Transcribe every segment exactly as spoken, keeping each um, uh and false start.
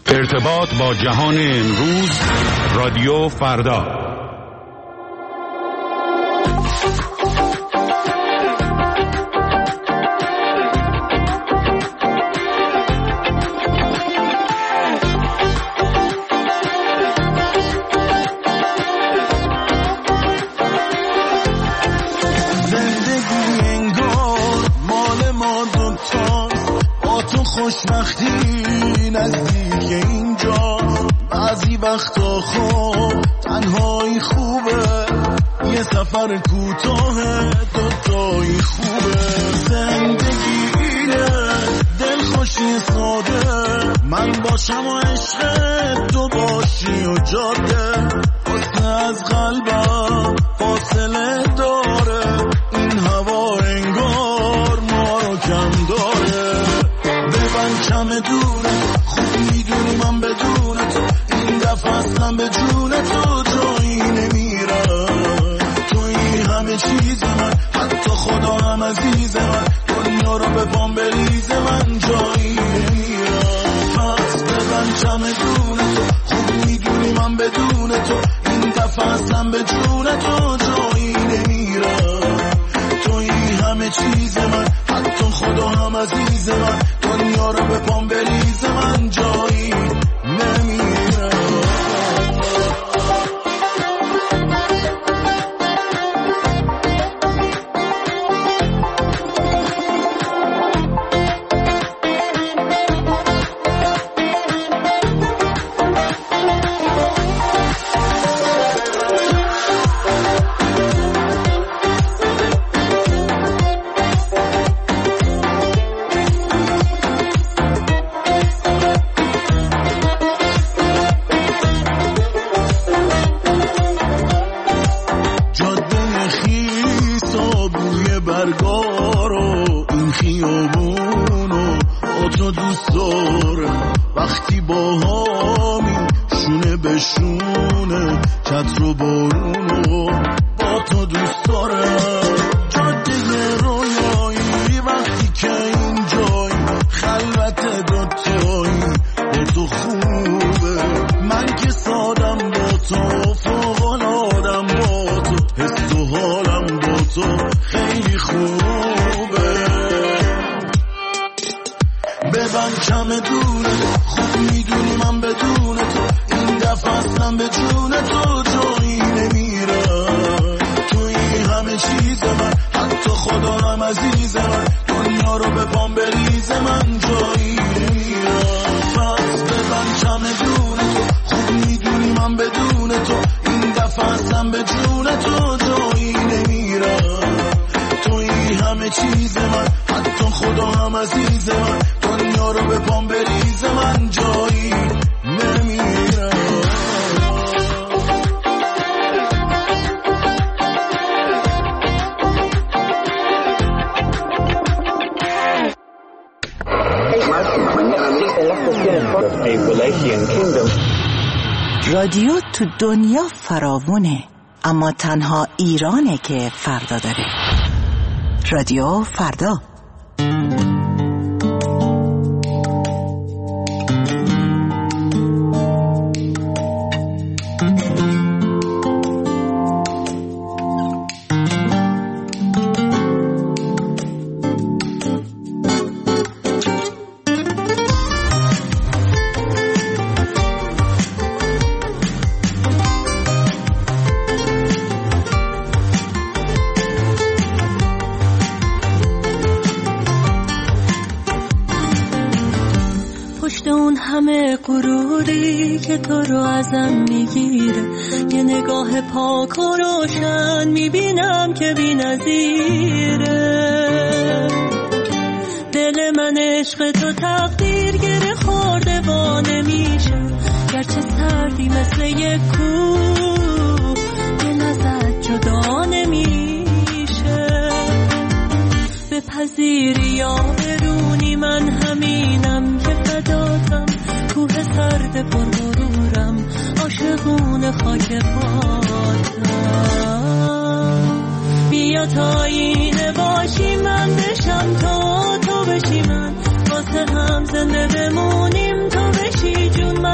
ارتباط با جهان امروز، رادیو فردا. خوشبختی نزدیک اینجا، بعضی وقتا خب تنهایی خوبه، یه سفر کوتاه دوتایی خوبه. زندگی اینه دلخوشی ساده، من باشم و عشق تو باشی و جاده، حسن از قلبم فاصله داره، این هوا انگار ما رو کم داره. کم دونه خوب میدونی من بدون تو این دفعه اصلا به جون تو جایی نمیرم. توی همه چیز من، حتی خدا هم عزیز من، دنیا رو به پام بریز من جایی نمیرم. پس بزن کم دونه تو خوب میدونی من بدون تو این دفعه اصلا به جون تو جایی نمیرم. توی همه چیز من، حتی خدا هم عزیز من، دنیا رو به پام بریز من جایی نمیرم. وقتی با هامی شونه به شونه، چتر و بارونو با تو دوست دارم. جاده رویایی وقتی که اینجایی، خلوت دوتایی با تو خوبه. من که سادم با تو، فوق‌العاده‌ام با تو، حس و حالم با تو خیلی خوبه. ببن کم دونه خوب میدونی من بدون تو این دفعه اصلا به جون تو جایی نمیرم. توی همه چیز من، حتی خدا هم عزیز من، دنیا رو به پام بریز من جایی نمیرم. پس ببن کم دونه تو خوب میدونی من بدون تو این دفعه اصلا به جون تو جایی نمیرم. توی همه چیز من، حتی خدا هم عزیز من، دنیا رو به پام بریز من جایی نمیرم. رادیو تو دنیا فراوونه، اما تنها ایرانه که فردا داره. رادیو فردا. غروری که تو رو ازم میگیره، یه نگاه پاک و روشن میبینم که بی نظیره. دل من عشق تو تقدیر گره خورده و نمیشه، گرچه سردی مثل یک کوه دل ازت جدا نمیشه. بپذیری یا برونی من همینم که فداتم، کوه سرد پر مرورم، عاشقون خاک پاتم. بیا تا اینه باشی من بشم تو، تو بشی من، واسه هم زنده بمونیم، تو بشی جون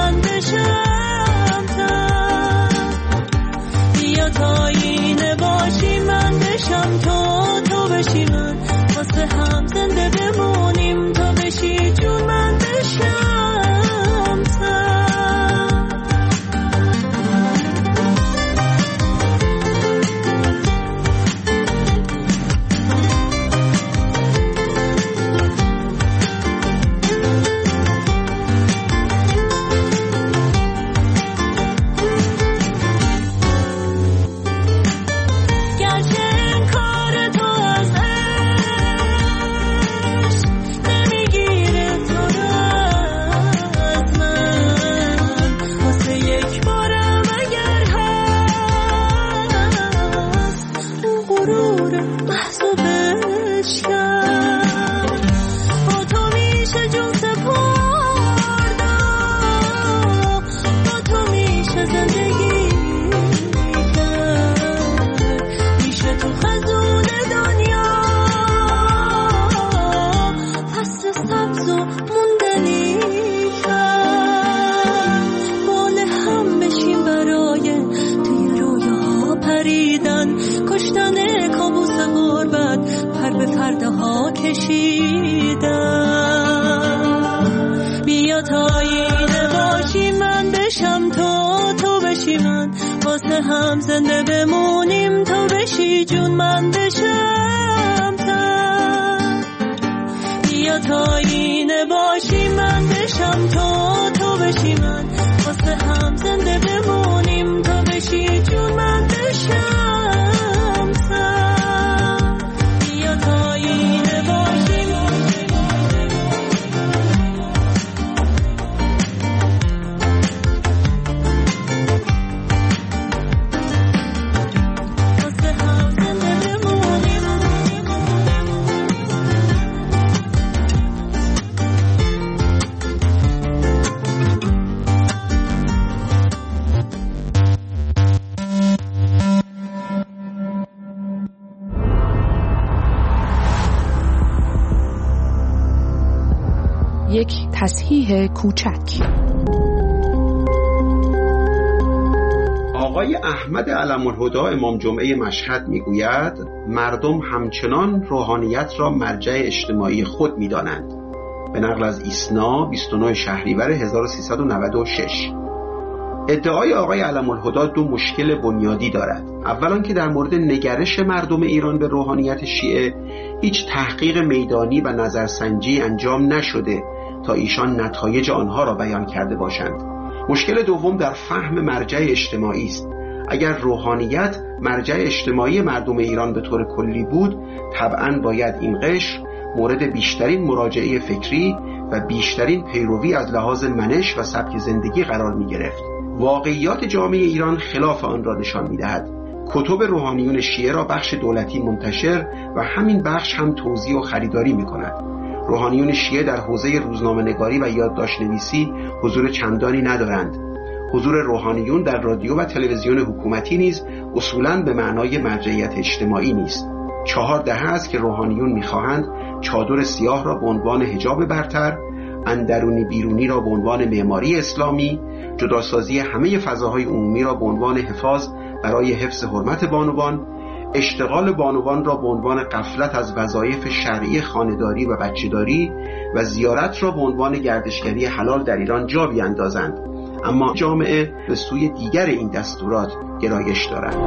بیا تا آینه باشی من بشم تو، تو بشی من، واسه هم زنده بمونیم تو بشی جون من بشم تن. بیا تا آینه باشی من بشم تو، تو بشی من، واسه هم زنده بمونیم تو بشی جون من بشم تن. بیا تا آینه باشی یک تصحیح کوچک. آقای احمد علم‌الهدی امام جمعه مشهد میگوید مردم همچنان روحانیت را مرجع اجتماعی خود می‌دانند. به نقل از ایسنا بیست و نه شهریور هزار و سیصد و نود و شش. ادعای آقای علم‌الهدی دو مشکل بنیادی دارد. اولا که در مورد نگرش مردم ایران به روحانیت شیعه هیچ تحقیق میدانی و نظرسنجی انجام نشده تا ایشان نتایج آنها را بیان کرده باشند. مشکل دوم در فهم مرجع اجتماعی است. اگر روحانیت مرجع اجتماعی مردم ایران به طور کلی بود، طبعاً باید این قشر مورد بیشترین مراجعه فکری و بیشترین پیروی از لحاظ منش و سبک زندگی قرار می گرفت. واقعیات جامعه ایران خلاف آن را نشان می دهد. کتب روحانیون شیعه را بخش دولتی منتشر و همین بخش هم توزیع و خریداری می کند. روحانیون شیعه در حوزه روزنامه نگاری و یادداشت نویسی حضور چندانی ندارند. حضور روحانیون در رادیو و تلویزیون حکومتی نیز اصولاً به معنای مرجعیت اجتماعی نیست. چهار دهه است که روحانیون می‌خواهند چادر سیاه را به عنوان حجاب برتر، اندرونی بیرونی را به عنوان معماری اسلامی، جداسازی همه فضاهای عمومی را به عنوان حفاظ برای حفظ حرمت بانوان، اشتغال بانوان را به عنوان غفلت از وظایف شرعی خانه‌داری و بچه‌داری و زیارت را به عنوان گردشگری حلال در ایران جا بیاندازند. اما جامعه به سوی دیگر این دستورات گرایش دارد.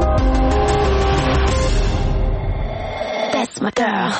That's my girl.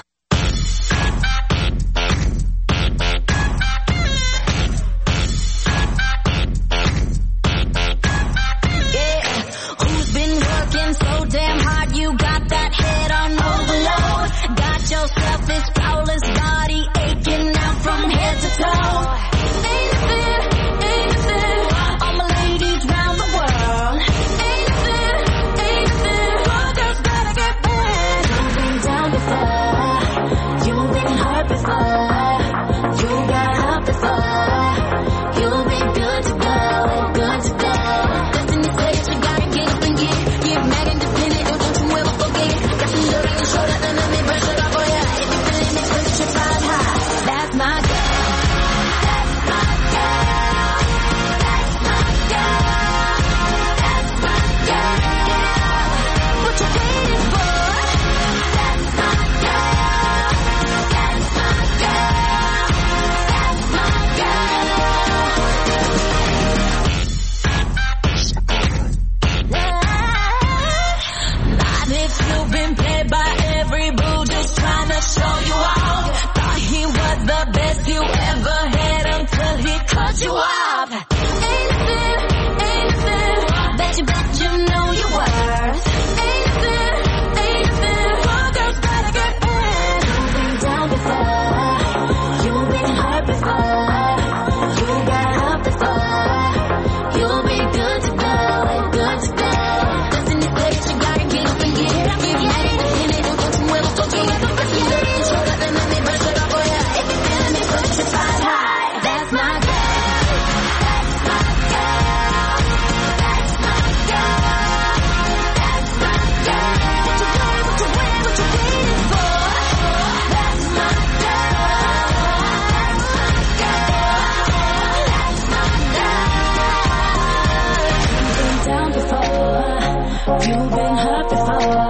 You've been hurt before.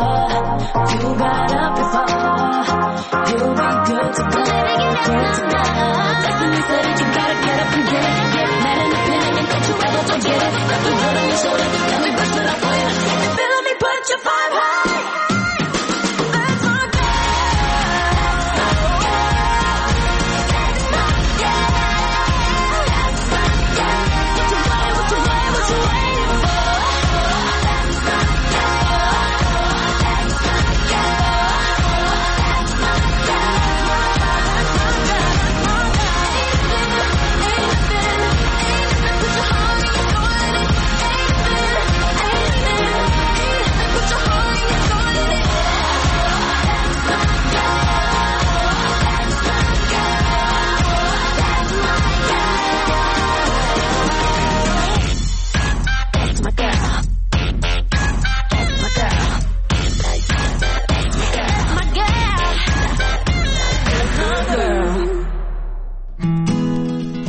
You got up before. You'll be good to go. Good to go. Destiny said that you gotta get up and get it.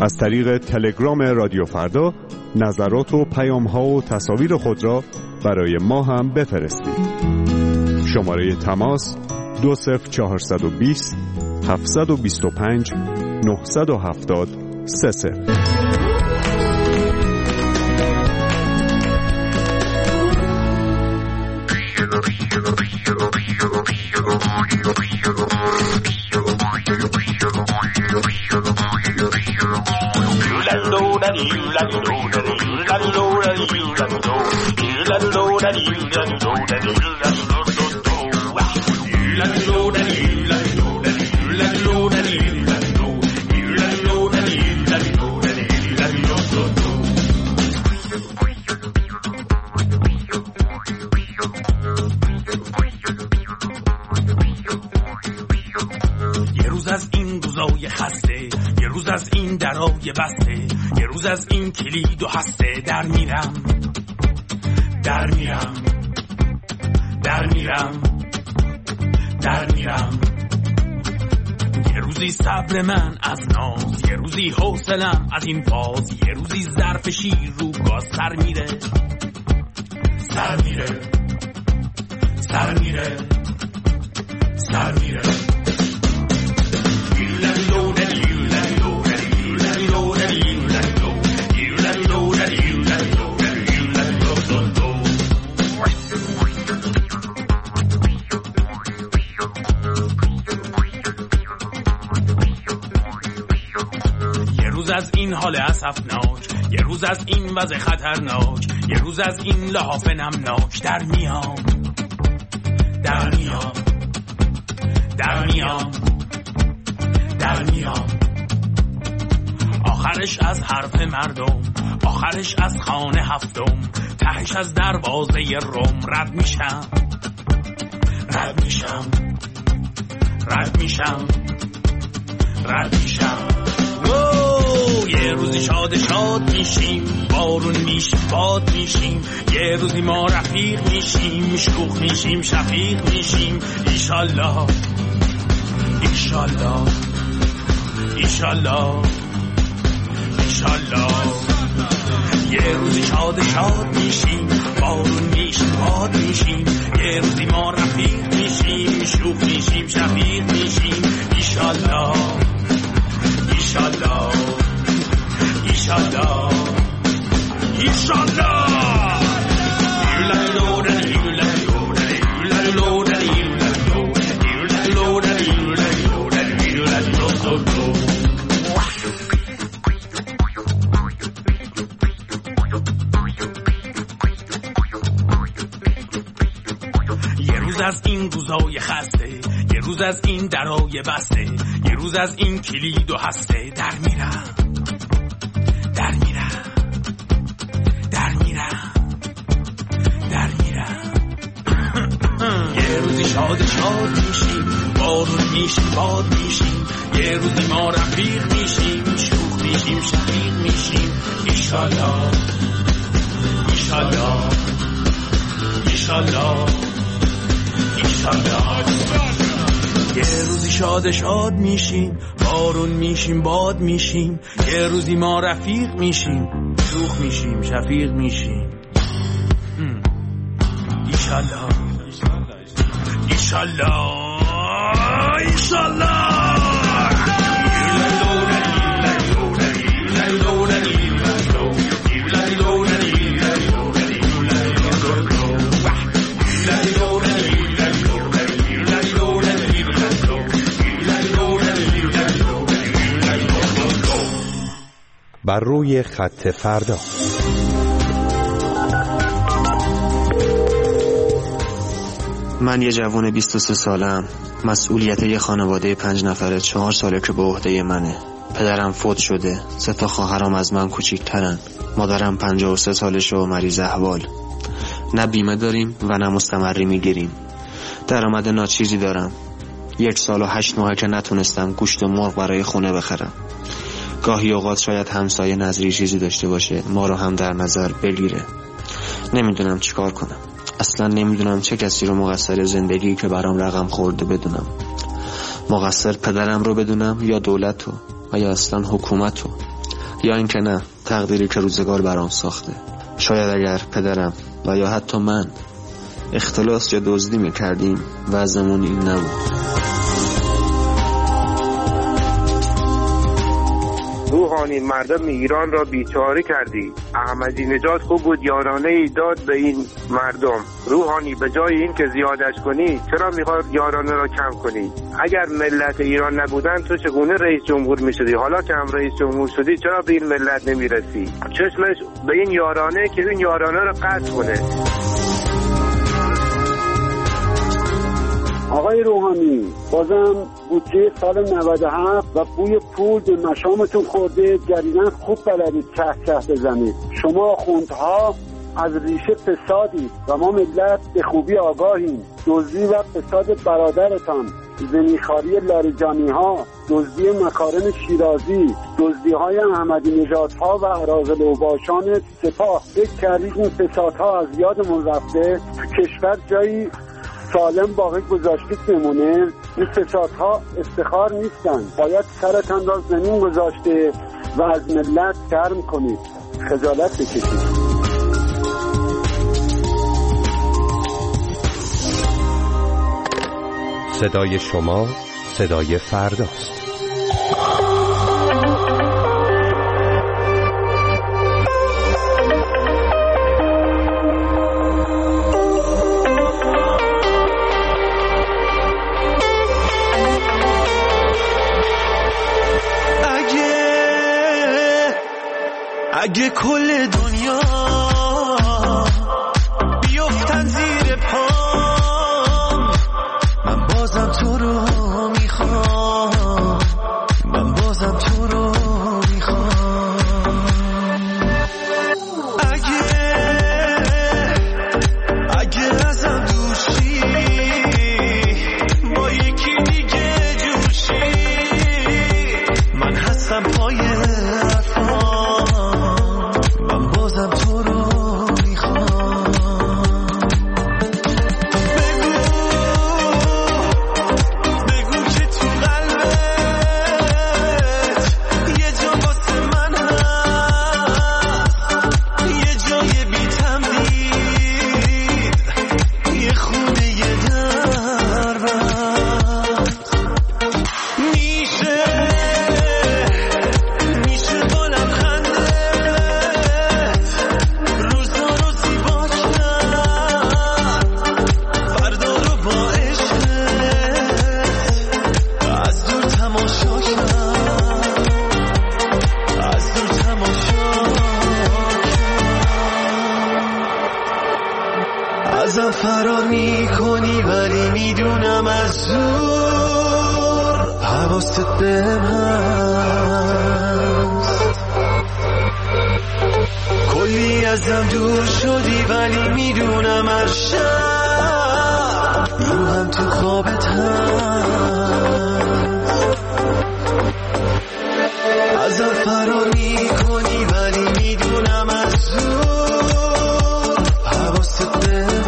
از طریق تلگرام رادیو فردا نظرات و پیام‌ها و تصاویر خود را برای ما هم بفرستید. شماره تماس دو صفر چهارصد و بیست هفتصد و بیست و پنج نهصد و هفتاد سه صفر. از این درای بسته، یه روز از این کلید و هسته، در میرم در میرم در میرم در میرم. یه روزی صبر من از ناز، یه روزی حوصلم از این فاز، یه روزی ظرف شیر رو گاز سر میره سر میره سر میره سر میره. از این حال اسفناک، یه روز از این وضع خطرناک، یه روز از این لحاف نمناک، در میام در میام در میام در میام. آخرش از حرف مردم، آخرش از خانه هفتم، تهش از دروازه روم رد میشم رد میشم رد میشم رد میشم. یه روزی شاد شاد میشیم، بارون میشیم باد میشیم، یه روزی ما رفیق میشیم، شوخ میشیم شفیق میشیم. ایشالله ایشالله ایشالله ایشالله. یه روزی شاد شاد میشیم، بارون میشیم باد میشیم، یه روزی ما رفیق میشیم، شوخ میشیم شفیق میشیم. ایشالله ایشالله ایشالله ایشالله. یه روز از این روزای خسته، یه روز از این درای بسته، یه روز از این کلید و هسته، در میرم در میرم در میرم در میرم. یه روزی شاد شاد میشیم، بارون میشیم باد میشیم، یه روزی ما رفیق میشیم، شوخ میشیم شفیق میشیم. ایشالله ایشالله ایشالله ایشالله. یه روزی شاد شاد میشیم، بارون میشیم باد میشیم، یه روزی ما رفیق میشیم، شوخ میشیم شفیق میشیم. ایشالله ایشالله ایشالله. بر روی خط فردا. من یه جوان بیست و سه سالم، مسئولیت یه خانواده پنج نفره چهار ساله که به عهده منه. پدرم فوت شده، سه تا خواهرام از من کوچیک‌ترن. مادرم پنجاه و سه سالشه و مریض احوال. نه بیمه داریم و نه مستمری میگیریم. درآمد ناچیزی دارم. یک سال و هشت ماه که نتونستم گوشت مرغ برای خونه بخرم. گاهی اوقات شاید همسایه نظری چیزی داشته باشه، ما رو هم در نظر بگیره. نمیدونم چیکار کنم. اصلا نمیدونم چه کسی رو مقصر زندگی که برام رقم خورده بدونم. مقصر پدرم رو بدونم یا دولت رو و یا اصلا حکومت رو. یا اینکه نه، تقدیری که روزگار برام ساخته. شاید اگر پدرم و یا حتی من اختلاس یا دزدی میکردیم وضعمون این نبود. روحانی مردم ایران را بیچاره کردی. احمدی نژاد خوب بود، یارانه ای داد به این مردم. روحانی به جای این که زیادش کنی چرا میخواد یارانه را کم کنی؟ اگر ملت ایران نبودن تو چگونه رئیس جمهور میشدی؟ حالا که هم رئیس جمهور شدی چرا به این ملت نمیرسی؟ چشمش به این یارانه که این یارانه را قطع کنه. آقای روحانی، بازم بودجه سال نود و هفت و بوی پول به مشامتون خورده، جدیداً خوب بلدید چه چه بزنید. شما خوندها از ریشه فسادید و ما ملت به خوبی آگاهیم. دزدی و فساد برادرتان، زمیخواری لاریجانی ها، دزدی مکارم شیرازی، دزدی های احمدی نژاد ها و اراذل اوباشان سپاه، فکر کردید این فسادها از یادمون رفته؟ تو کشور جایی سالم باقی گذاشتید بمونه؟ این فسادها افتخار نیستن، باید سرتان را زمین گذاشته و از ملت شرم کنید، خجالت بکشید. صدای شما صدای فرداست. اگه کل دنیا بیفتن زیر پام، من بازم تو رو میخوام، من بازم تو رو میخوام. اگه اگه ازم دوشی با یکی دیگه جوشی، من هستم پای فرار میکنی ولی میدونم از زور حواست بهم هست. کلی ازم دور شدی ولی میدونم از شب روحم تو خوابت هست. ازم فرار میکنی ولی میدونم از زور حواست بهم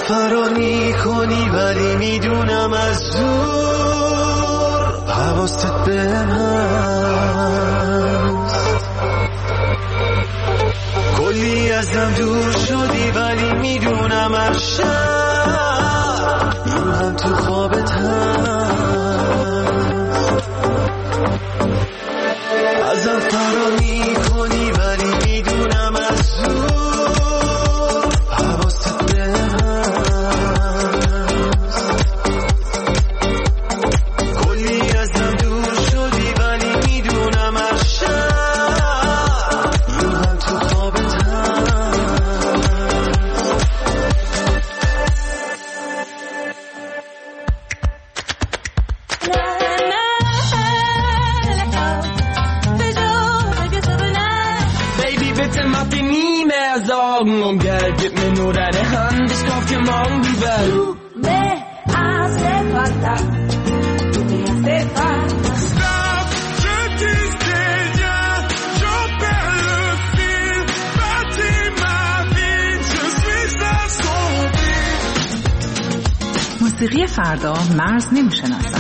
فرار میکنی ولی میدونم از دور حواست بهم هست. کلی ازم دور شدی ولی میدونم از شب روحم تو خوابت هست. ازم فرار میکنی ولی میدونم از دور حواست بهم هست. کلی ازم دور شدی ولی میدونم از شب روحم تو خوابت Om geldet mir nur deine Hand, ich kauf dir morgen die Welt. Du me hace falta, du me hace falta. Stop, je disais rien, j'en perds le fil. Bâtis ma vie, je suis assombri. موسیقی فردا مرز نمیشناسد.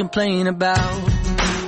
complain about.